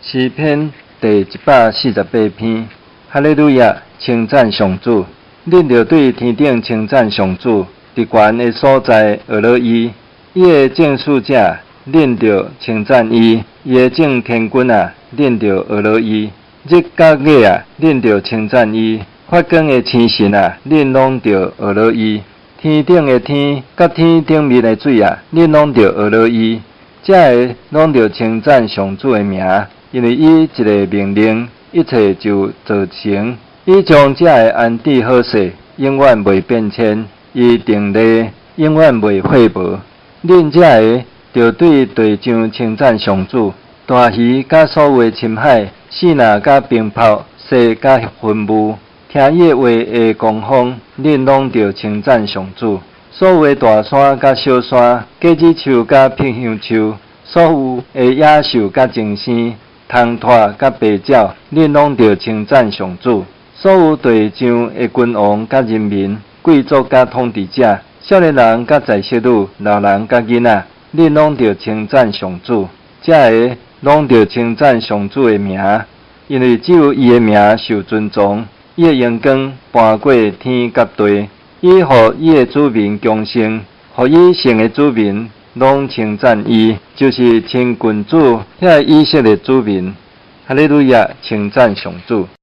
诗篇第148篇，哈利路亚，称赞上主。恁着对天顶称赞上主，伫悬的所在学乐伊。伊的正使者，恁着称赞伊；伊的正天君啊，恁着学乐伊。日甲月啊，恁着称赞伊；发光的星辰啊，恁拢着学乐伊。天顶的天，甲天顶面的水啊，恁拢着学乐伊。这个拢着称赞上主的名，因为伊一个命令，一切就做成。伊将这个安置好势，永远袂变迁；伊定例，永远袂废无。恁这个着对地上称赞上主，大鱼甲所有的深海，四若甲冰雹，细甲云雾，听伊的话的狂风，恁拢着称赞上主。所有的大山甲小山，果子树甲片香树，所有的野兽甲精生，虫豸甲白鸟，恁拢着称赞上主。所有地上的君王甲人民，贵族甲统治者，少年人甲在色女，老人甲囡仔，恁拢着称赞上主。这个拢着称赞上主的名，因为只有伊的名受尊重。伊的阳光搬过天甲地。伊互伊的子民强盛，互伊圣的子民拢称赞伊，就是称君主，遐以色列子民。哈利路亚，称赞上主。